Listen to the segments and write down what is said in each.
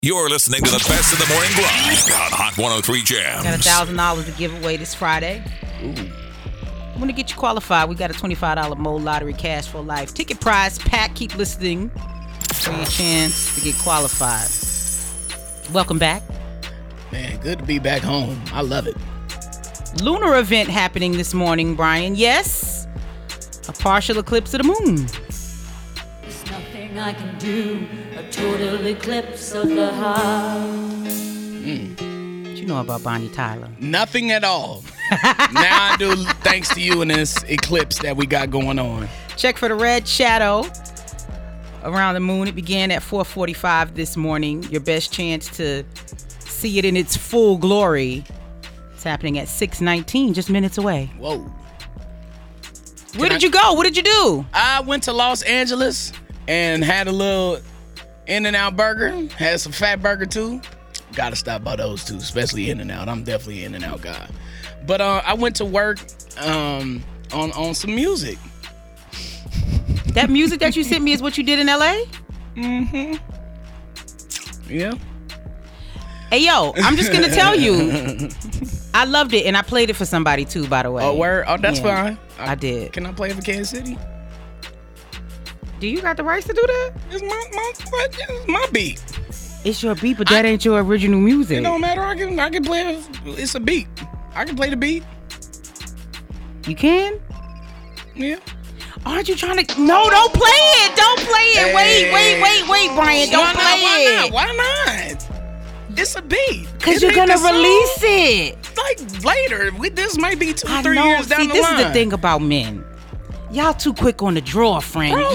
You're listening to the best of the morning grind on Hot 103 Jams. Got $1,000 to give away this Friday. Ooh. I'm going to get you qualified. We got a $25 Mo Lottery Cash for Life ticket prize pack. Keep listening for your chance to get qualified. Welcome back. Man, good to be back home. I love it. Lunar event happening this morning, Brian. Yes, a partial eclipse of the moon. There's nothing I can do. A total eclipse of the heart. What you know about Bonnie Tyler? Nothing at all. Now I do, thanks to you and this eclipse that we got going on. Check for the red shadow around the moon. It began at 4:45 this morning. Your best chance to see it in its full glory. It's happening at 6:19, just minutes away. Whoa. Where did you go? What did you do? I went to Los Angeles and had a little In-N-Out burger. Had some fat burger too. Gotta stop by those two, especially In-N-Out. I'm definitely an In-N-Out guy. But I went to work on some music. That music that you sent me is what you did in L.A.? Mm-hmm. Yeah. Hey, yo, I'm just going to tell you. I loved it, and I played it for somebody, too, by the way. Oh, word? Oh, that's Yeah, fine. I did. Can I play it for Kansas City? Do you got the rights to do that? It's my beat. It's your beat, but that ain't your original music. It don't matter. I can play it. It's a beat. I can play the beat. You can? Yeah. Aren't you trying to... No, don't play it. Don't play it. Hey. Wait, Brian. Don't play it. Why not? It's a beat. Because you're going to release it. Like later. This might be 2 or I 3 know. years down See, the this line. is the thing about men. Y'all too quick on the draw, friend. Bro.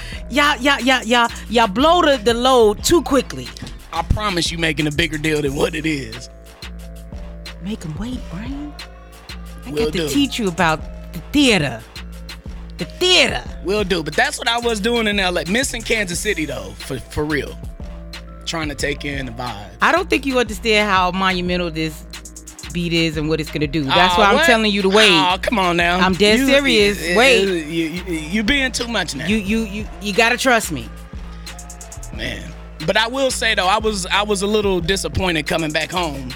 Y'all blow the load too quickly. I promise you making a bigger deal than what it is. Make them wait, Brian. I Will got to do. teach you about the theater. The theater. Will do. But that's what I was doing in LA. Missing Kansas City, though, for real. Trying to take in the vibe. I don't think you understand how monumental this beat is and what it's going to do. That's why I'm telling you to wait. Oh, come on now. I'm dead serious. Wait. You being too much now. You got to trust me. Man. But I will say, though, I was a little disappointed coming back home.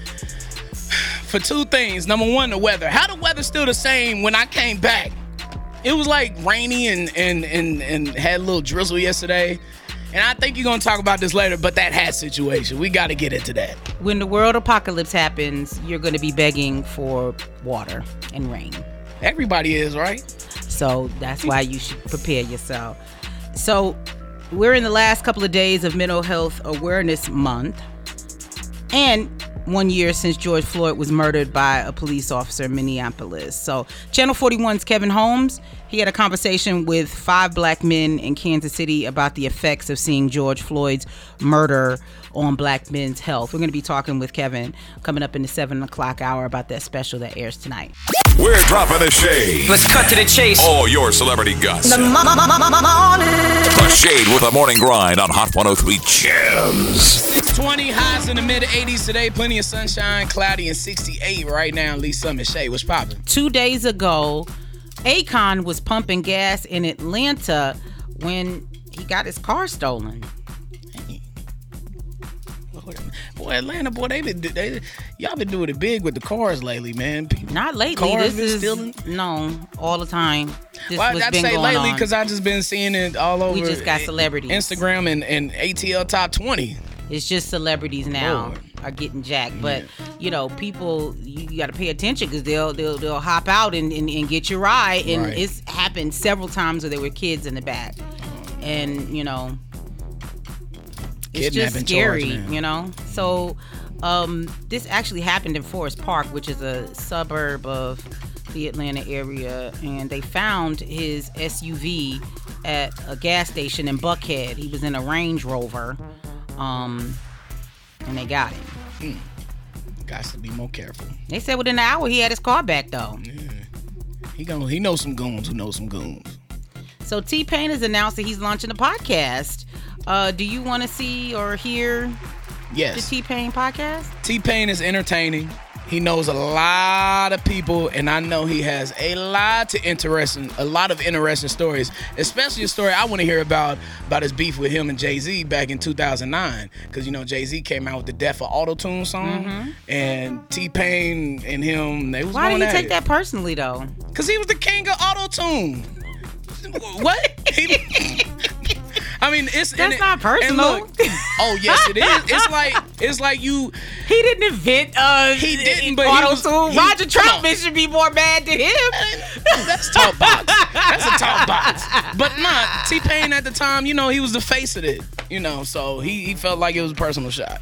For two things. Number one, the weather. How the weather still the same when I came back? It was like rainy and had a little drizzle yesterday. And I think you're going to talk about this later, but that hat situation, we got to get into that. When the world apocalypse happens, you're going to be begging for water and rain. Everybody is, right? So that's why you should prepare yourself. So we're in the last couple of days of Mental Health Awareness Month. And 1 year since George Floyd was murdered by a police officer in Minneapolis. So Channel 41's Kevin Holmes, he had a conversation with 5 black men in Kansas City about the effects of seeing George Floyd's murder on black men's health. We're going to be talking with Kevin coming up in the 7 o'clock hour about that special that airs tonight. We're dropping the shade. Let's cut to the chase. All your celebrity guts. The morning. The Shade with a morning grind on Hot 103 Jams. 20 highs in the mid-80s today. Plenty of sunshine, cloudy, and 68 right now in Lee Summit. Shade, what's poppin'? 2 days ago, Akon was pumping gas in Atlanta when he got his car stolen. Boy, Atlanta, boy, y'all been doing it big with the cars lately, man. People, Not lately. Cars This been is stealing? No, all the time. This Well, what's I'd been say going lately on. because I just been seeing it all over. We just got celebrities. Instagram and ATL Top 20. It's just celebrities now Lord. are getting jacked, but you know, people, you got to pay attention because they'll hop out and get your ride, and Right. it's happened several times where there were kids in the back, and you know, it's just Kidnapping scary, charge now. you know. So this actually happened in Forest Park, which is a suburb of the Atlanta area, and they found his SUV at a gas station in Buckhead. He was in a Range Rover, and they got him. Got to be more careful. They said within an hour he had his car back though. He knows some goons who know some goons. So T-Pain has announced that he's launching a podcast. Do you want to see or hear the Yes. T-Pain podcast? T-Pain is entertaining. He knows a lot of people, and I know he has a lot of interesting stories, especially a story I want to hear about his beef with him and Jay-Z back in 2009. Because, Jay-Z came out with the Death of Auto-Tune song, and T-Pain and him, they was Why going do you at take it. that personally, though? Because he was the king of Auto-Tune. What? I mean, That's not personal. Look, oh yes, it is. It's like you. He didn't invent He didn't, but Auto-Tune. Roger Troutman should be more mad than him. That's talk box. That's a talk box. But not T-Pain at the time. He was the face of it. So he felt like it was a personal shot.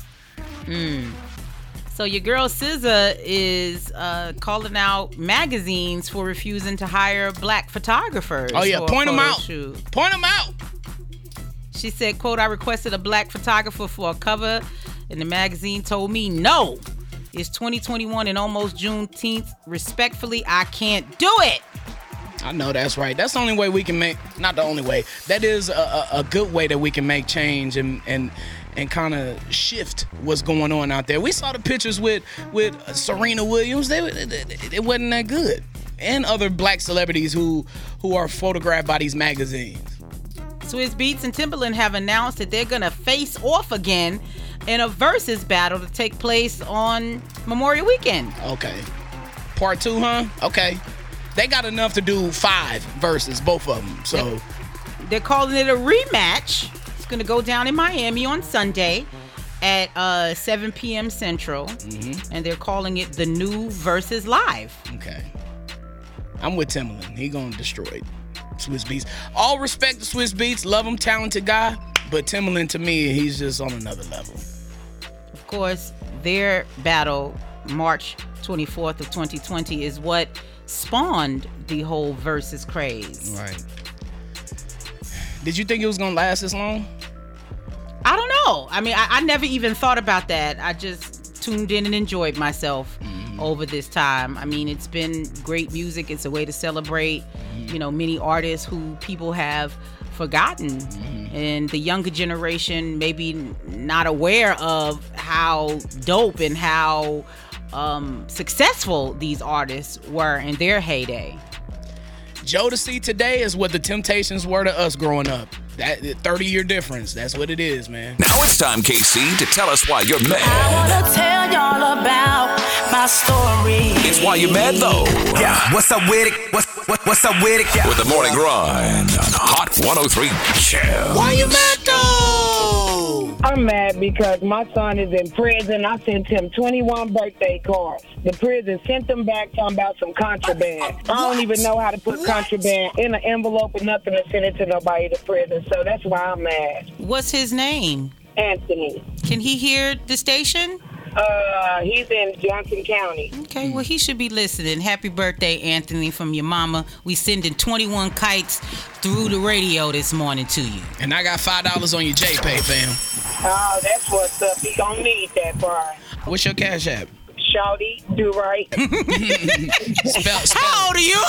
So your girl SZA is calling out magazines for refusing to hire black photographers. Oh yeah, for a point them photo out. shoot. Point them out. She said, quote, I requested a black photographer for a cover, and the magazine told me no. It's 2021 and almost Juneteenth. Respectfully, I can't do it. I know that's right. That's the only way we can make, not the only way. That is a good way that we can make change and kind of shift what's going on out there. We saw the pictures with Serena Williams. It wasn't that good. And other black celebrities who are photographed by these magazines. Swizz Beatz and Timbaland have announced that they're going to face off again in a versus battle to take place on Memorial Weekend. Okay. Part 2, huh? Okay. They got enough to do 5 verses, both of them. So they're calling it a rematch. It's going to go down in Miami on Sunday at 7 p.m. Central. And they're calling it the new Versus Live. Okay. I'm with Timbaland. He going to destroy it. Swizz Beatz. All respect to Swizz Beatz. Love him, talented guy. But Timbaland, to me, he's just on another level. Of course, their battle, March 24th of 2020, is what spawned the whole versus craze. Right. Did you think it was going to last this long? I don't know. I mean, I never even thought about that. I just tuned in and enjoyed myself over this time. I mean, it's been great music. It's a way to celebrate, many artists who people have forgotten. And the younger generation maybe not aware of how dope and how successful these artists were in their heyday. Jodeci today is what the Temptations were to us growing up. That 30-year difference. That's what it is, man. Now it's time, KC, to tell us why you're I mad. wanna tell y'all about my story. It's why you're mad, though. Yeah, what's up with it? What's up with it? Yeah. With the morning grind on Hot 103 Jams. Why you mad, though? I'm mad because my son is in prison. I sent him 21 birthday cards. The prison sent them back talking about some contraband. I don't even know how to put contraband in an envelope or nothing and send it to nobody to prison. So that's why I'm mad. What's his name? Anthony. Can he hear the station? He's in Johnson County. Okay, well, he should be listening. Happy birthday, Anthony, from your mama. We sending 21 kites through the radio this morning to you. And I got $5 on your JPay, fam. Oh, that's what's up. He don't need that, Brian. What's your Cash App? Shawty, do right. Spell. How old are you?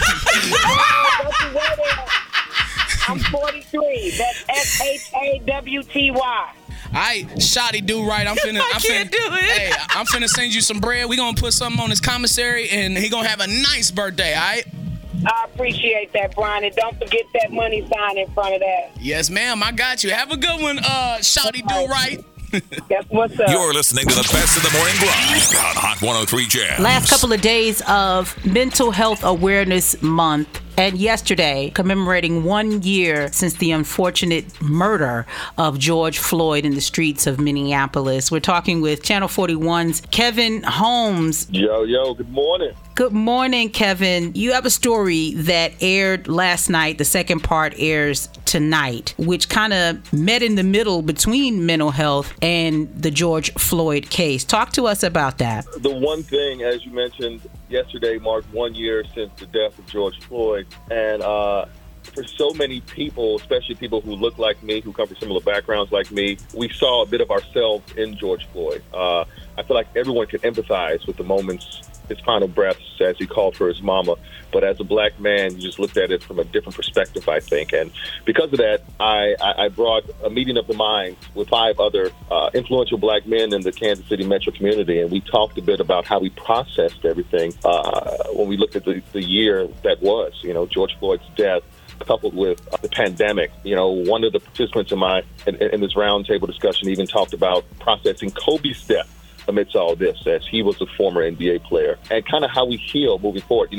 I'm 43. That's SHAWTY. Alright, Shotty, do right. I'm finna can't do it. Hey, I'm finna send you some bread. We gonna put something on his commissary, and he gonna have a nice birthday. Alright. I appreciate that, Brian. And don't forget that money sign in front of that. Yes, ma'am. I got you. Have a good one, Shotty, do right. That's what's up. You're listening to the best of the morning grind on Hot 103 Jams. Last couple of days of Mental Health Awareness Month, and yesterday commemorating 1 year since the unfortunate murder of George Floyd in the streets of Minneapolis. We're talking with Channel 41's Kevin Holmes. Yo, good morning. Good morning, Kevin. You have a story that aired last night. The second part airs tonight, which kind of met in the middle between mental health and the George Floyd case. Talk to us about that. The one thing, as you mentioned, yesterday marked 1 year since the death of George Floyd. And for so many people, especially people who look like me, who come from similar backgrounds like me, we saw a bit of ourselves in George Floyd. I feel like everyone can empathize with the moments his final breaths as he called for his mama. But as a black man, you just looked at it from a different perspective, I think. And because of that, I brought a meeting of the minds with 5 other influential black men in the Kansas City metro community. And we talked a bit about how we processed everything when we looked at the year that was, George Floyd's death, coupled with the pandemic. One of the participants in this roundtable discussion even talked about processing Kobe's death amidst all this, as he was a former NBA player, and kind of how we heal moving forward.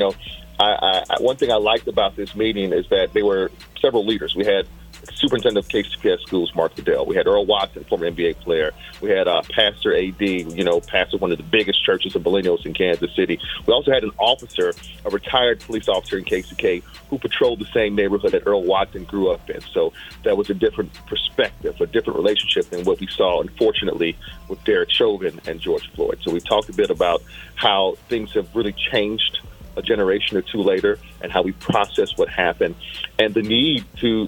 One thing I liked about this meeting is that there were several leaders. We had Superintendent of KCPS Schools, Mark Goodell. We had Earl Watson, former NBA player. We had Pastor A.D., pastor of one of the biggest churches of millennials in Kansas City. We also had an officer, a retired police officer in KCK, who patrolled the same neighborhood that Earl Watson grew up in. So that was a different perspective, a different relationship than what we saw, unfortunately, with Derek Chauvin and George Floyd. So we talked a bit about how things have really changed a generation or two later, and how we process what happened, and the need to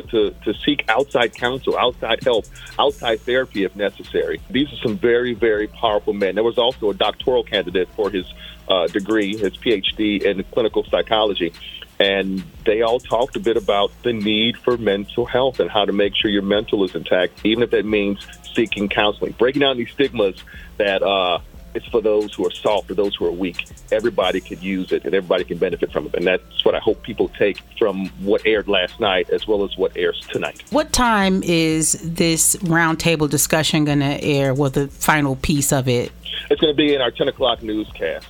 seek outside counsel, outside help, outside therapy if necessary. These are some very, very powerful men. There was also a doctoral candidate for his degree, his PhD in clinical psychology, and they all talked a bit about the need for mental health and how to make sure your mental is intact, even if that means seeking counseling, breaking down these stigmas that it's for those who are soft or those who are weak. Everybody could use it and everybody can benefit from it. And that's what I hope people take from what aired last night as well as what airs tonight. What time is this roundtable discussion going to air? Well, the final piece of it? It's going to be in our 10 o'clock newscast.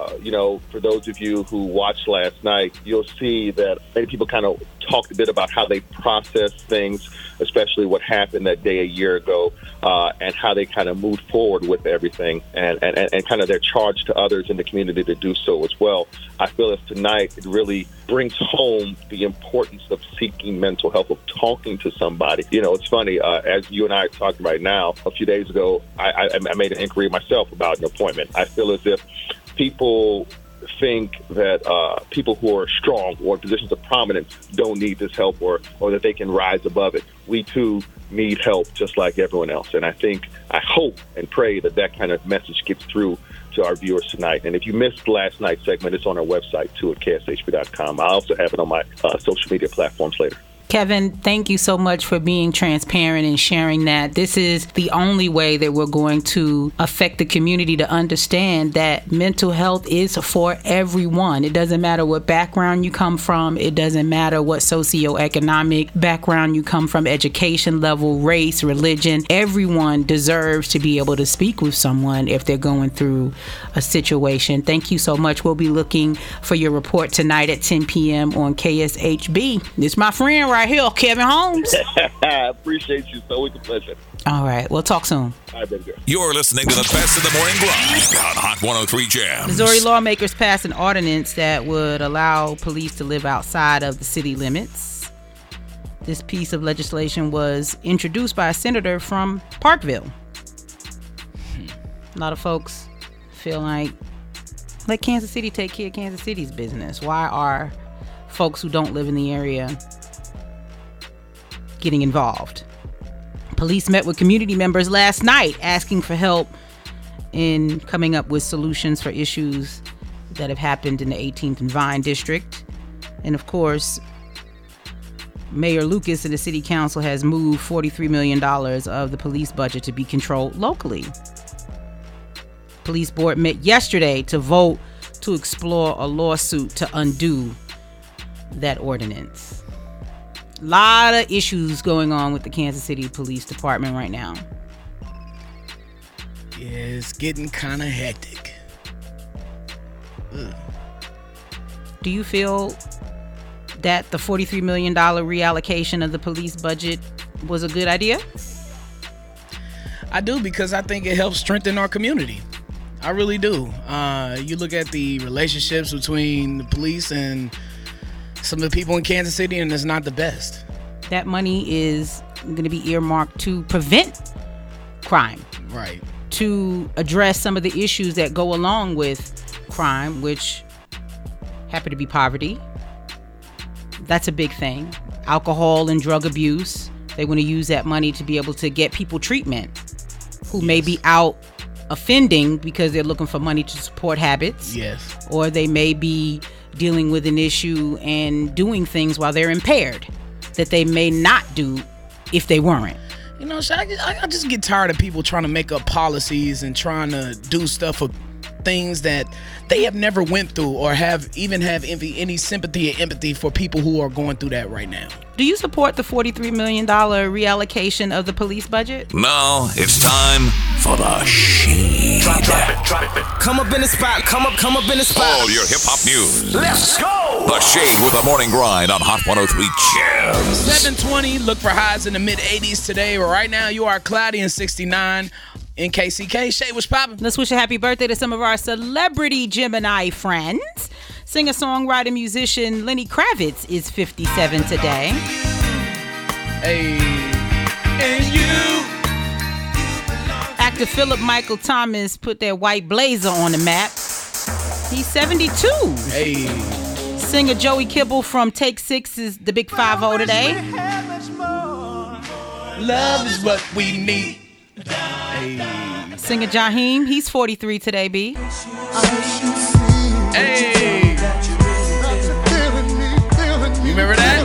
For those of you who watched last night, you'll see that many people kind of talked a bit about how they process things, especially what happened that day a year ago, and how they kind of moved forward with everything, and kind of their charge to others in the community to do so as well. I feel as tonight it really brings home the importance of seeking mental health, of talking to somebody. It's funny, as you and I are talking right now, a few days ago, I made an inquiry myself about an appointment. I feel as if people think that people who are strong or in positions of prominence don't need this help or that they can rise above it. We too need help just like everyone else. And I hope and pray that kind of message gets through to our viewers tonight. And if you missed last night's segment, it's on our website too at kshb.com. I also have it on my social media platforms later. Kevin, thank you so much for being transparent and sharing that. This is the only way that we're going to affect the community to understand that mental health is for everyone. It doesn't matter what background you come from. It doesn't matter what socioeconomic background you come from, education level, race, religion. Everyone deserves to be able to speak with someone if they're going through a situation. Thank you so much. We'll be looking for your report tonight at 10 p.m. on KSHB. This my friend right here, Kevin Holmes. I appreciate you. It's always a pleasure. All right. We'll talk soon. All right, baby girl. You're listening to the best of the morning grind on Hot 103 Jams. Missouri lawmakers passed an ordinance that would allow police to live outside of the city limits. This piece of legislation was introduced by a senator from Parkville. A lot of folks feel like, let Kansas City take care of Kansas City's business. Why are folks who don't live in the area getting involved? Police met with community members last night asking for help in coming up with solutions for issues that have happened in the 18th and Vine district. And of course, Mayor Lucas and the city council has moved $43 million of the police budget to be controlled locally. Police board met yesterday to vote to explore a lawsuit to undo that ordinance. A lot of issues going on with the Kansas City Police Department right now. Yeah, it's getting kind of hectic. Ugh. Do you feel that the $43 million reallocation of the police budget was a good idea? I do, because I think it helps strengthen our community. I really do. You look at the relationships between the police and some of the people in Kansas City, and it's not the best. That money is going to be earmarked to prevent crime. Right. To address some of the issues that go along with crime, which happen to be poverty. That's a big thing. Alcohol and drug abuse. They want to use that money to be able to get people treatment who may be out offending because they're looking for money to support habits. Yes. Or they may be dealing with an issue and doing things while they're impaired that they may not do if they weren't. You know, I just get tired of people trying to make up policies and trying to do stuff for things that they have never went through or have any sympathy or empathy for people who are going through that right now. Do you support the $43 million reallocation of the police budget? Now it's time for the Shade. Drop it. Come up in the spot. Come up in the spot. All your hip-hop news. Let's go. The Shade with the morning grind on Hot 103 Gems. 720. Look for highs in the mid-80s today. Right now, you are cloudy and 69 in KCK. Shade, what's poppin'? Let's wish a happy birthday to some of our celebrity Gemini friends. Singer, songwriter, musician Lenny Kravitz is 57 today. Hey, and you. Actor Philip Michael Thomas put that white blazer on the map. He's 72. Hey. Singer Joey Kibble from Take Six is the big 5-0 today. Love is what we need. Hey. Singer Jaheim, he's 43 today, B. Hey. You remember that?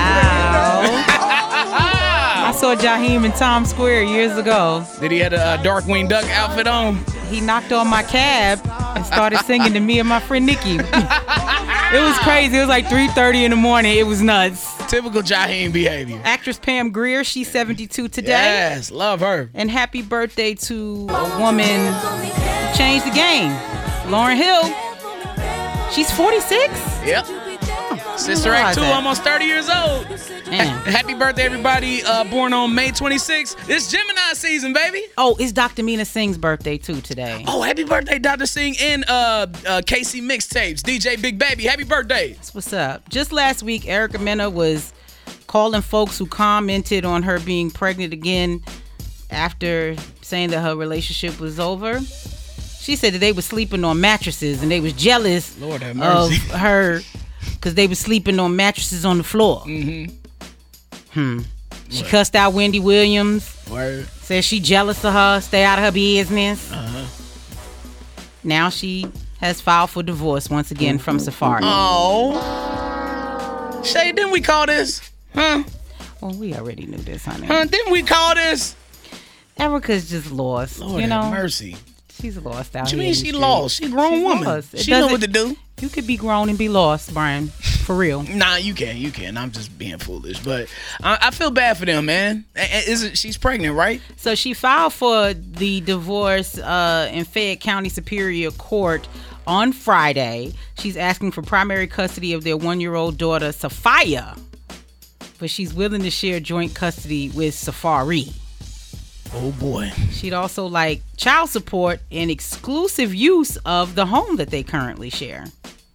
Ow. I saw Jaheim in Times Square years ago. Did he have a Darkwing Duck outfit on? He knocked on my cab and started singing to me and my friend Nikki. It was crazy. It was like 3:30 in the morning. It was nuts. Typical Jaheim behavior. Actress Pam Grier, she's 72 today. Yes, love her. And happy birthday to a woman who changed the game, Lauryn Hill. She's 46? Yep. Sister Act 2, almost 30 years old. Man. Happy birthday, everybody born on May 26th. It's Gemini season, baby. Oh, it's Dr. Mina Singh's birthday, too, today. Oh, happy birthday, Dr. Singh and KC Mixtapes, DJ Big Baby. Happy birthday. That's what's up. Just last week, Erica Mena was calling folks who commented on her being pregnant again after saying that her relationship was over. She said that they were sleeping on mattresses and they was jealous Lord have mercy. of her because they were sleeping on mattresses on the floor. Mm-hmm. She cussed out Wendy Williams. Word. Said she jealous of her, stay out of her business. Uh-huh. Now she has filed for divorce once again from Safari. Oh. Shay, didn't we call this? Huh? Well, we already knew this, honey. Didn't we call this? Erica's just lost. Lord you know? have mercy. She's lost out What you here. mean she lost? She a grown woman. Lost. She know what to do. You could be grown and be lost, Brian. For real. Nah, you can. I'm just being foolish. But I feel bad for them, man. She's pregnant, right? So she filed for the divorce in Fayette County Superior Court on Friday. She's asking for primary custody of their 1-year-old daughter, Sophia. But she's willing to share joint custody with Safari. Oh, boy. She'd also like child support and exclusive use of the home that they currently share.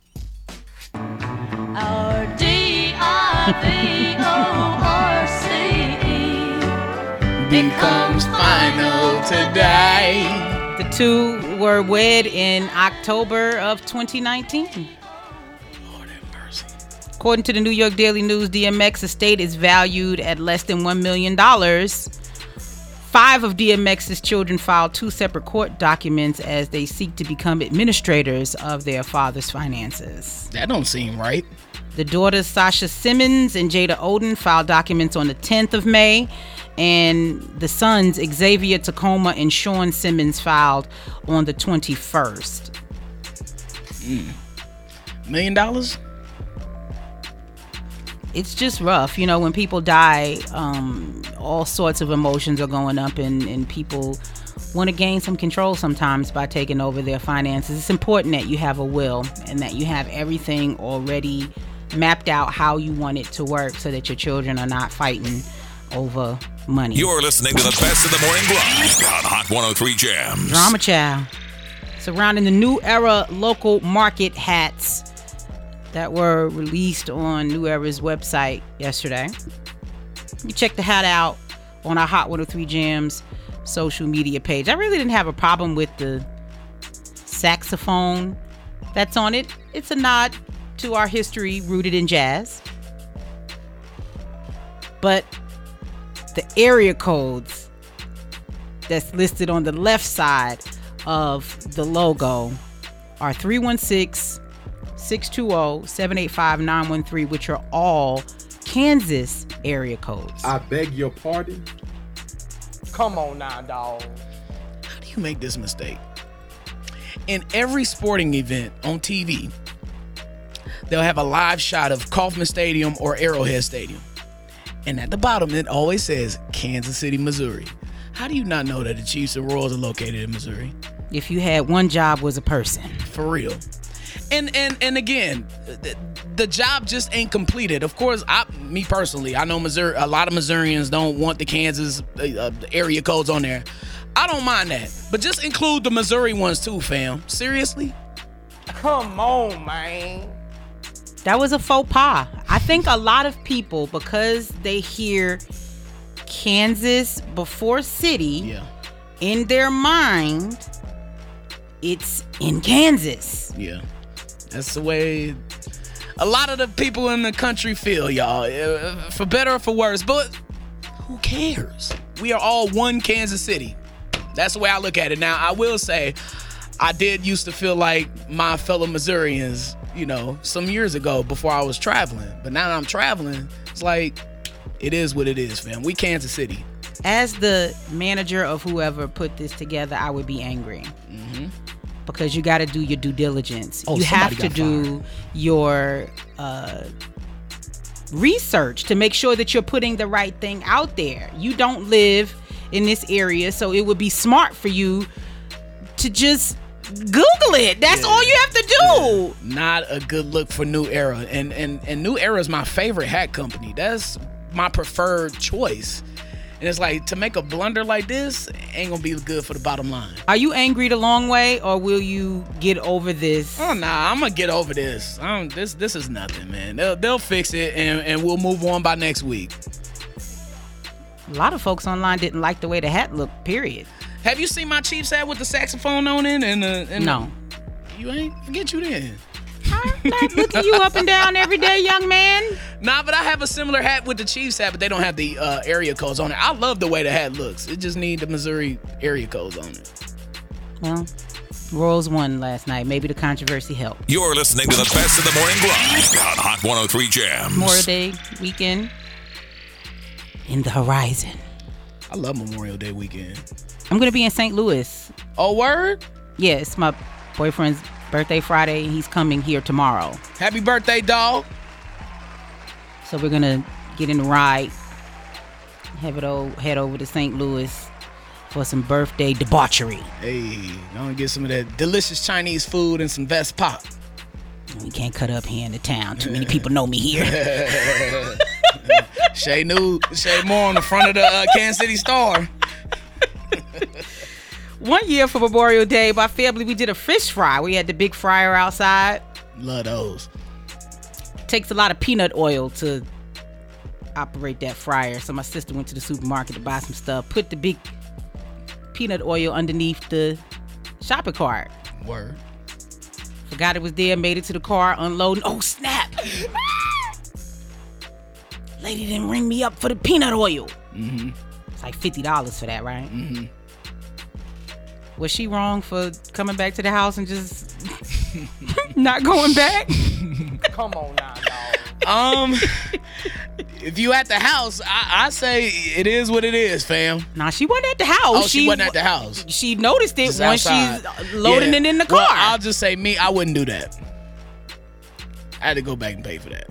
Our D-I-V-O-R-C-E becomes final today. The two were wed in October of 2019. Lord have mercy. According to the New York Daily News, DMX estate is valued at less than $1 million. 5 of DMX's children filed 2 separate court documents as they seek to become administrators of their father's finances. That don't seem right. The daughters, Sasha Simmons and Jada Oden, filed documents on the 10th of May, and the sons, Xavier Tacoma and Sean Simmons, filed on the 21st. $1 million? It's just rough. You know, when people die, all sorts of emotions are going up, and people want to gain some control sometimes by taking over their finances. It's important that you have a will and that you have everything already mapped out how you want it to work so that your children are not fighting over money. You're listening to the best of the morning grind on Hot 103 Gems. Drama Child. Surrounding the New Era local market hats that were released on New Era's website yesterday. You check the hat out on our Hot 103 Gems social media page. I really didn't have a problem with the saxophone that's on it. It's a nod to our history rooted in jazz. But the area codes that's listed on the left side of the logo are 316-620-785-913, which are all Kansas area codes. I beg your pardon? Come on now, dog. How do you make this mistake? In every sporting event on TV, they'll have a live shot of Kauffman Stadium or Arrowhead Stadium. And at the bottom, it always says Kansas City, Missouri. How do you not know that the Chiefs and Royals are located in Missouri? If you had one job was a person. For real. And again, the job just ain't completed. Of course, me personally, I know Missouri. A lot of Missourians don't want the Kansas area codes on there. I don't mind that, but just include the Missouri ones too, fam. Seriously? Come on, man. That was a faux pas. I think a lot of people, because they hear Kansas before city, in their mind, it's in Kansas. Yeah. That's the way a lot of the people in the country feel, y'all. For better or for worse. But who cares? We are all one Kansas City. That's the way I look at it. Now, I will say, I did used to feel like my fellow Missourians, some years ago before I was traveling. But now that I'm traveling, it's like, it is what it is, fam. We Kansas City. As the manager of whoever put this together, I would be angry. Mm-hmm. Because you got to do your due diligence. You have to do your research to make sure that you're putting the right thing out there. You don't live in this area, so it would be smart for you to just Google it. That's all you have to do. Yeah. Not a good look for New Era. And New Era is my favorite hat company. That's my preferred choice. And it's like, to make a blunder like this ain't gonna be good for the bottom line. Are you angry the long way, or will you get over this? Oh, nah, I'm gonna get over this. This is nothing, man. They'll fix it, and we'll move on by next week. A lot of folks online didn't like the way the hat looked, period. Have you seen my Chiefs hat with the saxophone on it? No. You ain't? Forget you then. I'm not looking you up and down every day, young man. Nah, but I have a similar hat with the Chiefs hat, but they don't have the area codes on it. I love the way the hat looks. It just need the Missouri area codes on it. Well, Royals won last night. Maybe the controversy helped. You're listening to the best of the morning grind on Hot 103 Jams. Memorial Day weekend in the horizon. I love Memorial Day weekend. I'm going to be in St. Louis. Oh, word? Yeah, it's my boyfriend's birthday Friday. He's coming here tomorrow. Happy birthday, dog. So we're going to get in the ride, head over to St. Louis for some birthday debauchery. Hey, gonna get some of that delicious Chinese food and some Vest Pop. We can't cut up here in the town. Too many people know me here. Shay Moore on the front of the Kansas City Star. One year for Memorial Day, my family, we did a fish fry. We had the big fryer outside. Love those. Takes a lot of peanut oil to operate that fryer. So my sister went to the supermarket to buy some stuff, put the big peanut oil underneath the shopping cart. Word. Forgot it was there, made it to the car, unloading. Oh, snap. Lady didn't ring me up for the peanut oil. Mm-hmm. It's like $50 for that, right? Mm-hmm. Was she wrong for coming back to the house and just not going back? Come on now, dog. If you at the house, I say it is what it is, fam. Nah, she wasn't at the house. Oh, she wasn't at the house. She noticed it Just when outside. she's loading it in the car. Well, I'll just say me, I wouldn't do that. I had to go back and pay for that.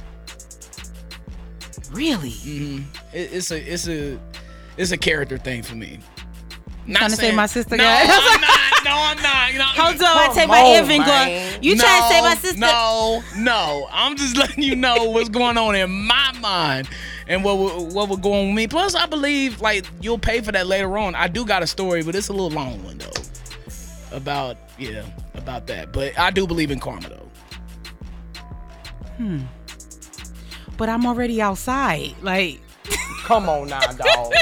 Really? Mm-hmm. It's a character thing for me. Trying to say my sister no, got I'm not. You know, hold on, I take my earring going. You trying to say my sister? No. I'm just letting you know what's going on in my mind and what will go on with me. Plus, I believe like you'll pay for that later on. I do got a story, but it's a little long one though. About that. But I do believe in karma though. But I'm already outside. Like, come on now, dog.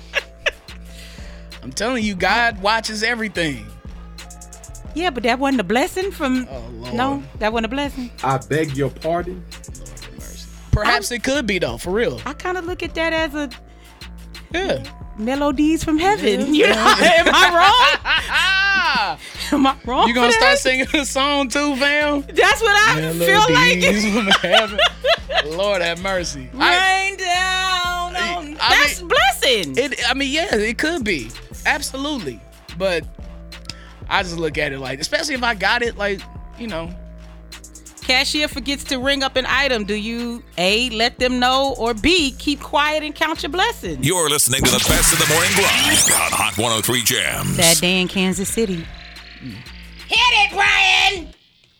I'm telling you, God watches everything. Yeah, but that wasn't a blessing from... Oh, Lord. No, that wasn't a blessing. I beg your pardon? Lord have mercy. Perhaps it could be, though, for real. I kind of look at that as a... Yeah. Melodies from heaven. You know, am I Am I wrong? You gonna for start that? singing a song too, fam? That's what I feel like. Lord have mercy. Rain down. That's blessing. It could be. Absolutely. But I just look at it like, especially if I got it, like, Cashier forgets to ring up an item. Do you A, let them know, or B, keep quiet and count your blessings? You're listening to the best of the morning grind on Hot 103 Jams. Sad day in Kansas City. Hit it, Brian!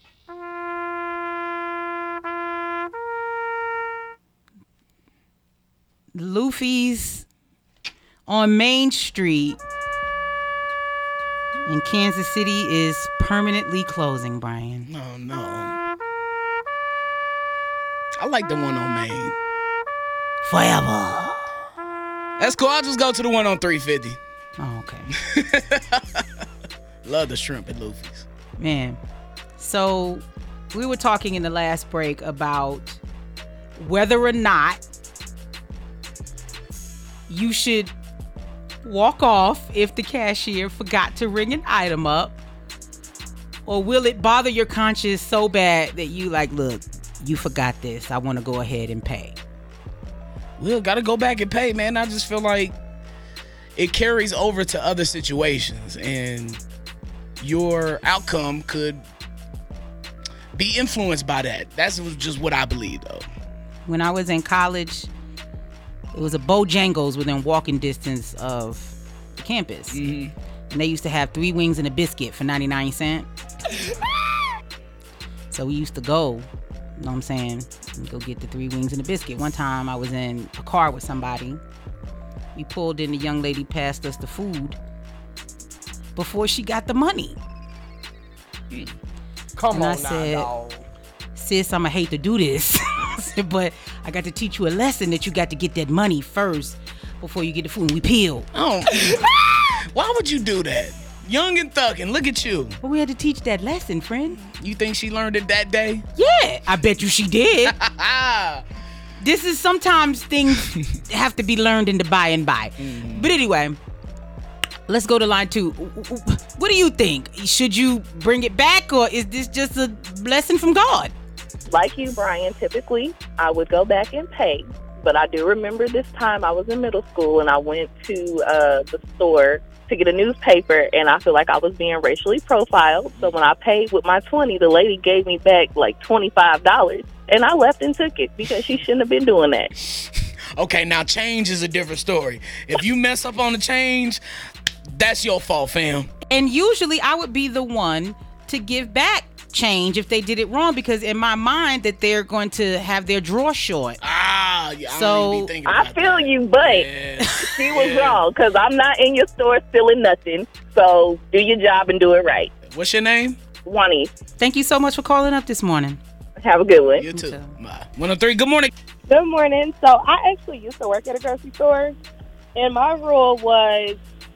Luffy's on Main Street in Kansas City is permanently closing, Brian. Oh, no. I like the one on Main. Forever. That's cool. I'll just go to the one on 350. Oh, okay. Love the shrimp at Luffy's. Man, so we were talking in the last break about whether or not you should walk off if the cashier forgot to ring an item up, or will it bother your conscience so bad that you like, look, you forgot this. I want to go ahead and pay. Well, gotta go back and pay, man. I just feel like it carries over to other situations, and your outcome could be influenced by that. That's just what I believe, though. When I was in college, it was a Bojangles within walking distance of the campus. Mm-hmm. And they used to have 3 wings and a biscuit for 99 cents. So we used to go, you know what I'm saying, and go get the 3 wings and a biscuit. One time I was in a car with somebody. We pulled in, the young lady passed us the food before she got the money. Come on I said, now, dog. Sis, I'ma hate to do this, but I got to teach you a lesson that you got to get that money first before you get the food. And we peeled. Oh, why would you do that? Young and thugging, look at you. But we had to teach that lesson, friend. You think she learned it that day? Yeah, I bet you she did. This is sometimes things have to be learned in the by and by. Mm-hmm. But anyway, let's go to line 2. What do you think? Should you bring it back, or is this just a blessing from God? Like you, Brian, typically I would go back and pay. But I do remember this time I was in middle school and I went to the store to get a newspaper, and I feel like I was being racially profiled. So when I paid with my 20, the lady gave me back like $25, and I left and took it because she shouldn't have been doing that. Okay, now change is a different story. If you mess up on the change, that's your fault, fam. And usually I would be the one to give back change if they did it wrong, because in my mind that they're going to have their drawer short. Yeah, so I feel you, but she was wrong, because I'm not in your store stealing nothing. So do your job and do it right. What's your name? Wani. Thank you so much for calling up this morning. Have a good one. You too. 103, good morning. Good morning. So I actually used to work at a grocery store, and my rule was,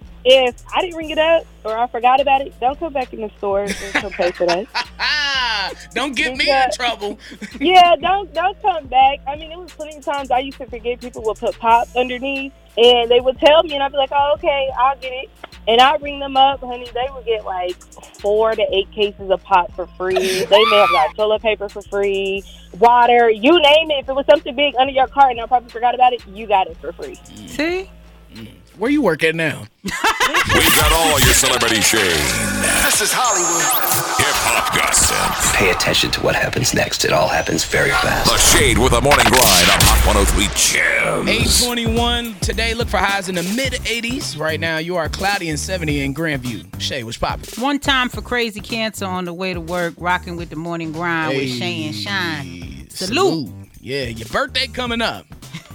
if I didn't ring it up or I forgot about it, don't come back in the store and come pay for that. Don't get me in trouble. Yeah, don't come back. I mean, it was plenty of times I used to forget people would put pop underneath, and they would tell me, and I'd be like, oh, okay, I'll get it. And I'd ring them up, honey. They would get like 4 to 8 cases of pop for free. They may have got toilet paper for free, water, you name it. If it was something big under your cart and I probably forgot about it, you got it for free. See? Where you work at now? We got all your celebrity shade. This is Hollywood. Hip-hop gossip. Pay attention to what happens next. It all happens very fast. The Shade with a morning grind on Hot 103 Jams. 8:21 today. Look for highs in the mid-80s. Right now, you are cloudy and 70 in Grandview. Shay, what's poppin'? One time for Crazy Cancer on the way to work, rocking with the morning grind with Shay and Shine. Salute. Yeah, your birthday coming up.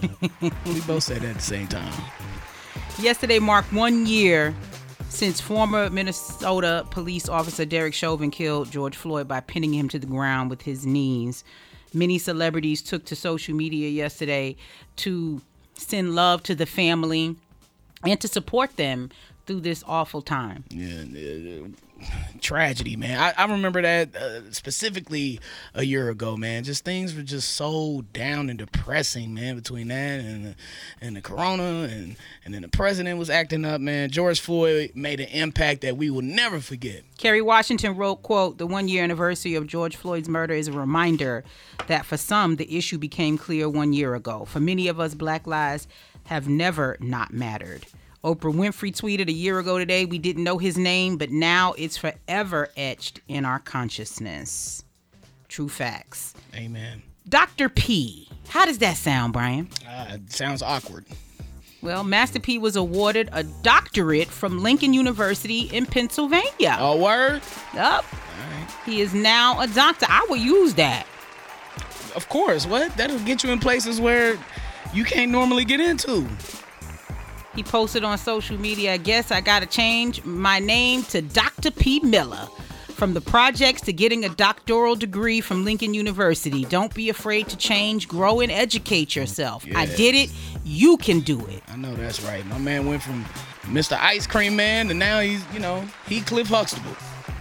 We both said that at the same time. Yesterday marked 1 year since former Minnesota police officer Derek Chauvin killed George Floyd by pinning him to the ground with his knees. Many celebrities took to social media yesterday to send love to the family and to support them through this awful time. Yeah, tragedy, man. I remember that specifically a year ago, man. Just things were just so down and depressing, man, between that and the corona and then the president was acting up, man. George Floyd made an impact that we will never forget. Kerry Washington wrote, quote, "The 1 year anniversary of George Floyd's murder is a reminder that for some, the issue became clear 1 year ago. For many of us, Black lives have never not mattered. Oprah Winfrey tweeted a year ago today, we didn't know his name, but now it's forever etched in our consciousness." True facts. Amen. Dr. P. How does that sound, Brian? It sounds awkward. Well, Master P was awarded a doctorate from Lincoln University in Pennsylvania. A word? Yup. Right. He is now a doctor. I will use that. Of course. What? That'll get you in places where you can't normally get into. He posted on social media, "I guess I gotta change my name to Dr. P. Miller. From the projects to getting a doctoral degree from Lincoln University. Don't be afraid to change, grow, and educate yourself. Yeah. I did it. You can do it." I know that's right. My man went from Mr. Ice Cream Man to now he's, Cliff Huxtable.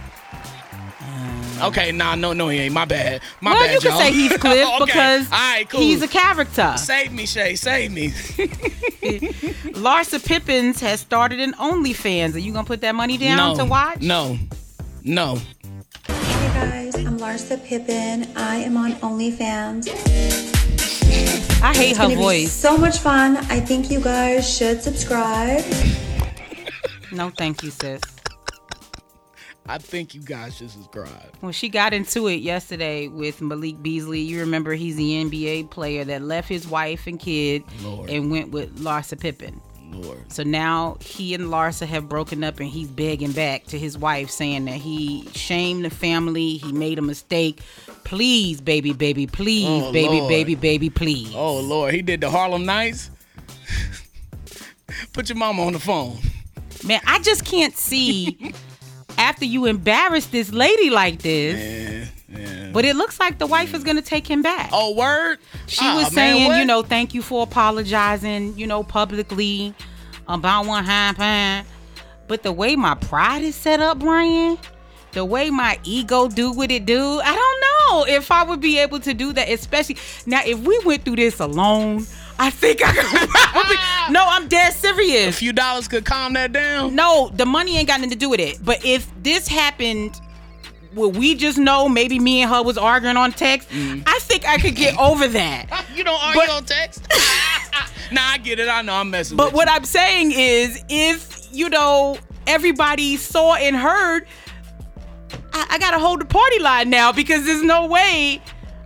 Okay, no, he ain't. My bad. My bad, you can y'all. say he's Cliff Okay. because All right, cool. he's a character. Save me, Shay. Save me. Larsa Pippins has started an OnlyFans. Are you going to put that money down to watch? No. Hey guys, I'm Larsa Pippen. I am on OnlyFans. I hate her voice. Be so much fun. I think you guys should subscribe. No, thank you, sis. I think you guys should subscribe. Well, she got into it yesterday with Malik Beasley. You remember he's the NBA player that left his wife and kid and went with Larsa Pippen. Lord. So now he and Larsa have broken up and he's begging back to his wife saying that he shamed the family. He made a mistake. Please, baby, please, Oh, baby, Lord. baby, please. Oh, Lord. He did the Harlem Nights? Put your mama on the phone. Man, I just can't see after you embarrass this lady like this. Yeah. But it looks like the wife is going to take him back. Oh, word? She was saying, thank you for apologizing, publicly about what happened. But the way my pride is set up, Brian, the way my ego do what it do, I don't know if I would be able to do that, especially now if we went through this alone. I think I could probably. No, I'm dead serious. A few dollars could calm that down. No, the money ain't got nothing to do with it. But if this happened, well, we just know maybe me and her was arguing on text. I think I could get over that. You don't argue on text? Nah, I get it. I know I'm messing with you. But what I'm saying is, if, everybody saw and heard, I got to hold the party line now because there's no way.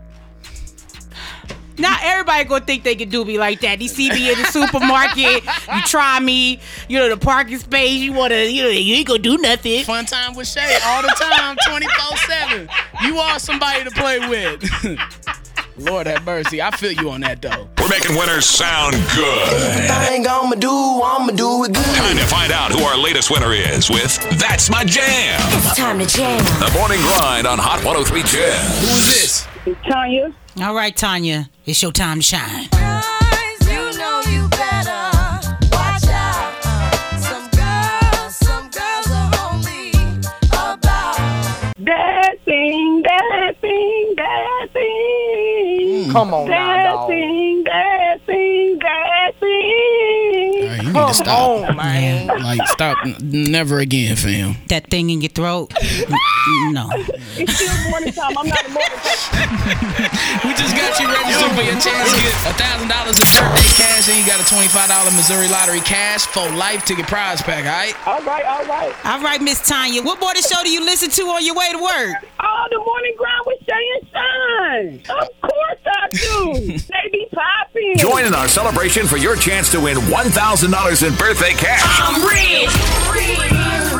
Not everybody gonna think they can do me like that. You see me in the supermarket, you try me, the parking space, you ain't gonna do nothing. Fun time with Shay all the time, 24/7. You are somebody to play with. Lord have mercy. I feel you on that, though. We're making winners sound good. Everything I'ma do it good. Time to find out who our latest winner is with That's My Jam. It's time to jam. The Morning Grind on Hot 103 Jam. Who's this? It's Tanya. All right, Tanya, it's your time to shine. You know you better watch out. Some girls are only about dancing. Come on now, dog. Dancing. You need to stop. On, man. Like, stop. Never again, fam. That thing in your throat? No. It's still morning time. I'm not a morning time. We just got you registered for your chance to get $1,000 in birthday cash, and you got a $25 Missouri Lottery cash for life ticket prize pack, all right? All right. All right, Miss Tanya. What morning show do you listen to on your way to work? Oh, the morning grind with Shay and Shine. Of course I do. They be popping. Join in our celebration for your chance to win $1,000 in birthday cash. I'm rich.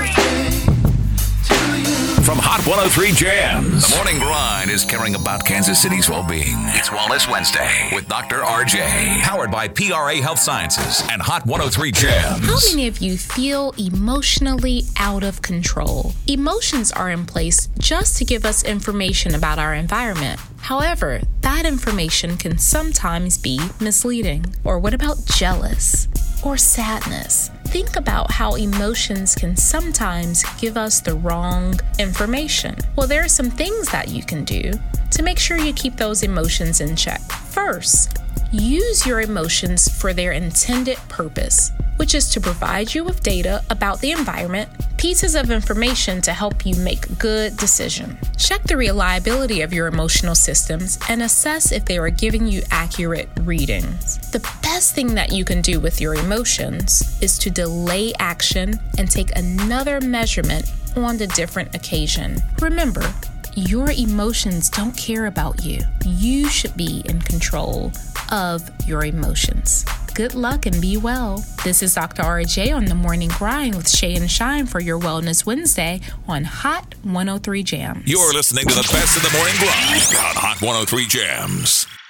From Hot 103 Jams. The Morning Grind is caring about Kansas City's well-being. It's Wellness Wednesday with Dr. RJ. Powered by PRA Health Sciences and Hot 103 Jams. How many of you feel emotionally out of control? Emotions are in place just to give us information about our environment. However, that information can sometimes be misleading. Or what about jealous? Or sadness? think about how emotions can sometimes give us the wrong information. Well, there are some things that you can do to make sure you keep those emotions in check. First, use your emotions for their intended purpose, which is to provide you with data about the environment, pieces of information to help you make good decisions. Check the reliability of your emotional systems and assess if they are giving you accurate readings. The best thing that you can do with your emotions is to delay action and take another measurement on a different occasion. Remember, your emotions don't care about you. You should be in control of your emotions. Good luck and be well. This is Dr. RJ on The Morning Grind with Shay and Shine for your Wellness Wednesday on Hot 103 Jams. You're listening to the best of The Morning Grind on Hot 103 Jams.